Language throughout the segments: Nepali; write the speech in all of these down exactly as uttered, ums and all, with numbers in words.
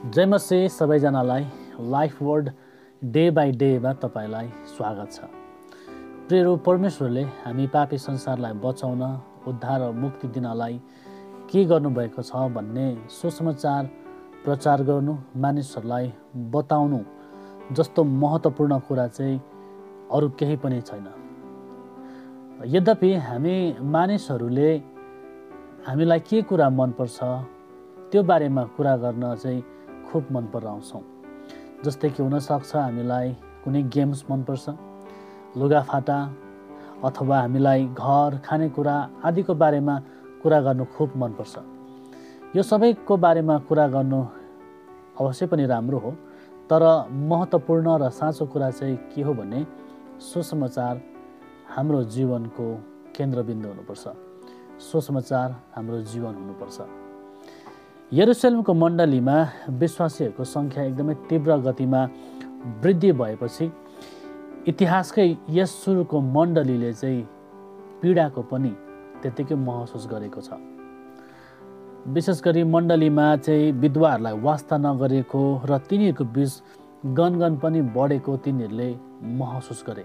जय मसी सबैजनालाई लाइफ वर्ड डे बाई डेमा तपाईँलाई स्वागत छ। प्रिय परमेश्वरले हामी पापी संसारलाई बचाउन, उद्धार र मुक्ति दिनलाई के गर्नुभएको छ भन्ने सुसमाचार प्रचार गर्नु, मानिसहरूलाई बताउनु जस्तो महत्त्वपूर्ण कुरा चाहिँ अरू केही पनि छैन। यद्यपि हामी मानिसहरूले हामीलाई के कुरा मनपर्छ त्यो बारेमा कुरा गर्न चाहिँ खुब मन पराउँछौँ। जस्तै कि हुनसक्छ हामीलाई कुनै गेम्स मनपर्छ, लुगाफाटा, अथवा हामीलाई घर, खानेकुरा आदिको बारेमा कुरा गर्नु खुब मनपर्छ। यो सबैको बारेमा कुरा गर्नु अवश्य पनि राम्रो हो, तर महत्त्वपूर्ण र साँचो कुरा चाहिँ के हो भने सुसमाचार हाम्रो जीवनको केन्द्रबिन्दु हुनुपर्छ। सुसमाचार हाम्रो जीवन हुनुपर्छ। यरुशलेमको मण्डलीमा विश्वासीहरूको सङ्ख्या एकदमै तीव्र गतिमा वृद्धि भएपछि इतिहासकै यस सुरुको मण्डलीले चाहिँ पीडाको पनि त्यत्तिकै महसुस गरेको छ। विशेष गरी मण्डलीमा चाहिँ विधवाहरूलाई वास्ता नगरेको र तिनीहरूको बीच गनगन पनि बढेको तिनीहरूले महसुस गरे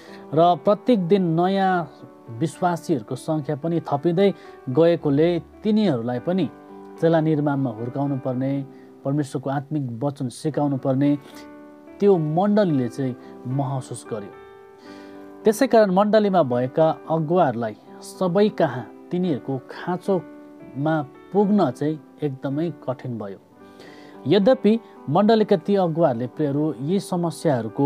र प्रत्येक दिन नयाँ विश्वासीहरूको सङ्ख्या पनि थपिँदै गएकोले तिनीहरूलाई पनि चेला निर्माणमा हुर्काउनु पर्ने, परमेश्वरको आत्मिक वचन सिकाउनु पर्ने त्यो मण्डलीले चाहिँ महसुस गर्यो। त्यसै कारण मण्डलीमा भएका अगुवाहरूलाई सबै कहाँ तिनीहरूको खाँचोमा पुग्न चाहिँ एकदमै कठिन भयो। यद्यपि मण्डलीका ती अगुवाहरूले प्रियहरू यी समस्याहरूको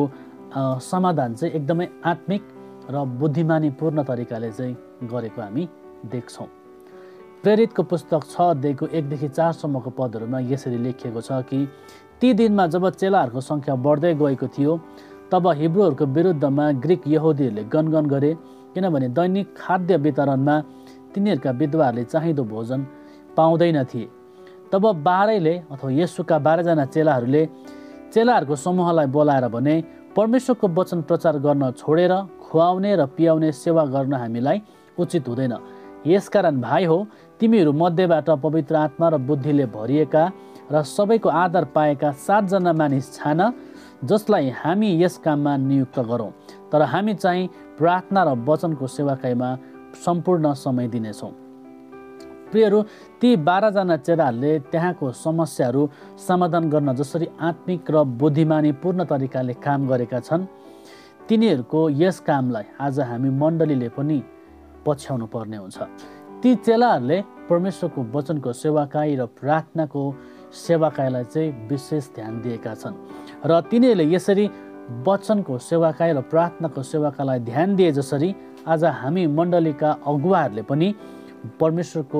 समाधान चाहिँ एकदमै आत्मिक र बुद्धिमानीपूर्ण तरिकाले चाहिँ गरेको हामी देख्छौँ। प्रेरितको पुस्तक छ अध्यायको एकदेखि चारसम्मको पदहरूमा यसरी लेखिएको छ कि ती दिनमा जब चेलाहरूको सङ्ख्या बढ्दै गएको थियो तब हिब्रूहरूको विरुद्धमा ग्रिक यहुदीहरूले गनगन गरे, किनभने दैनिक खाद्य वितरणमा तिनीहरूका विधवाहरूले चाहिँदो भोजन पाउँदैन थिए। तब बाह्रैले अथवा येशूका बाह्रजना चेलाहरूले चेलाहरूको समूहलाई बोलाएर भने, परमेश्वरको वचन प्रचार गर्न छोडेर खुवाउने र पियाउने सेवा गर्न हामीलाई उचित हुँदैन। यसकारण भाइ हो, तिमीहरू मध्येबाट पवित्र आत्मा र बुद्धिले भरिएका र सबैको आदर पाएका सातजना मानिस छान, जसलाई हामी यस काममा नियुक्त गरौँ। तर हामी चाहिँ प्रार्थना र वचनको सेवाकाईमा सम्पूर्ण समय दिनेछौँ। प्रियहरू, ती बाह्रजना चेलाहरूले त्यहाँको समस्याहरू समाधान गर्न जसरी आत्मिक र बुद्धिमानीपूर्ण तरिकाले काम गरेका छन्, तिनीहरूको यस कामलाई आज हामी मण्डलीले पनि पछ्याउनु पर्ने हुन्छ। ती चेलाहरूले परमेश्वरको वचनको सेवाकाई र प्रार्थनाको सेवाकाईलाई चाहिँ विशेष ध्यान दिएका छन् र तिनीहरूले यसरी वचनको सेवाकाई र प्रार्थनाको सेवाकाईलाई ध्यान दिए जसरी आज हामी मण्डलीका अगुवाहरूले पनि परमेश्वरको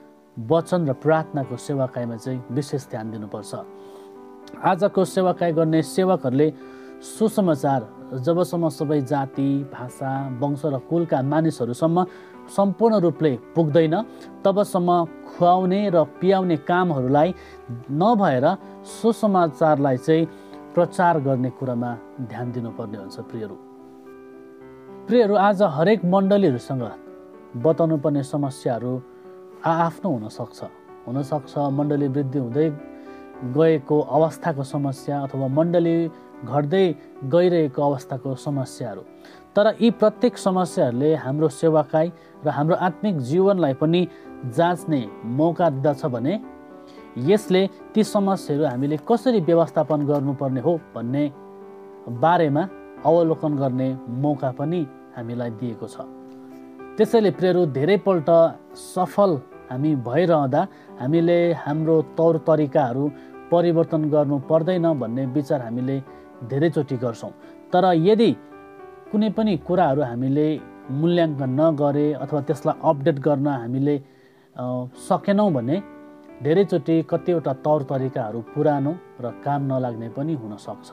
वचन र प्रार्थनाको सेवाकाईमा चाहिँ विशेष ध्यान दिनुपर्छ। आजको सेवाकाई गर्ने सेवकहरूले सुसमाचार जबसम्म सबै जाति, भाषा, वंश र कुलका मानिसहरूसम्म सम्पूर्ण रूपले पुग्दैन तबसम्म खुवाउने र पियाउने कामहरूलाई नभएर सुसमाचारलाई चाहिँ प्रचार गर्ने कुरामा ध्यान दिनुपर्ने हुन्छ। प्रियहरू प्रियहरू आज हरेक मण्डलीहरूसँग बताउनु पर्ने समस्याहरू आआफ्नो हुनसक्छ। हुनसक्छ मण्डली वृद्धि हुँदै गएको अवस्थाको समस्या अथवा मण्डली घट्दै गइरहेको अवस्थाको समस्याहरू। तर यी प्रत्येक समस्याहरूले हाम्रो सेवाकाई र हाम्रो आत्मिक जीवनलाई पनि जाँच्ने मौका दिँदछ भने यसले ती समस्याहरू हामीले कसरी व्यवस्थापन गर्नुपर्ने हो भन्ने बारेमा अवलोकन गर्ने मौका पनि हामीलाई दिएको छ। त्यसैले प्रियहरू, धेरैपल्ट सफल हामी भइरहँदा हामीले हाम्रो तौर तरिकाहरू परिवर्तन गर्नु पर्दैन भन्ने विचार हामीले धेरैचोटि गर्छौँ। तर यदि कुनै पनि कुराहरू हामीले मूल्याङ्कन नगरे अथवा त्यसलाई अपडेट गर्न हामीले सकेनौँ भने धेरैचोटि कतिवटा तौर तरिकाहरू पुरानो र काम नलाग्ने पनि हुनसक्छ।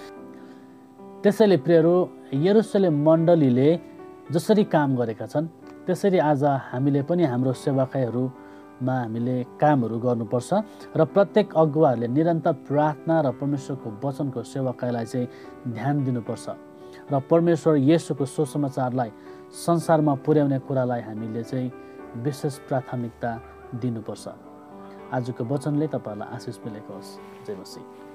त्यसैले प्रियहरू, यरुशलेम मण्डलीले जसरी काम गरेका छन् त्यसरी आज हामीले पनि हाम्रो सेवाकाईहरूमा हामीले कामहरू गर्नुपर्छ र प्रत्येक अगुवाहरूले निरन्तर प्रार्थना र परमेश्वरको वचनको सेवाकाईलाई चाहिँ ध्यान दिनुपर्छ र परमेश्वर येशूको सुसमाचारलाई संसारमा पुर्याउने कुरालाई हामीले चाहिँ विशेष प्राथमिकता दिनुपर्छ। आजको वचनले तपाईँहरूलाई आशिष मिलेको होस्। जय मसीह।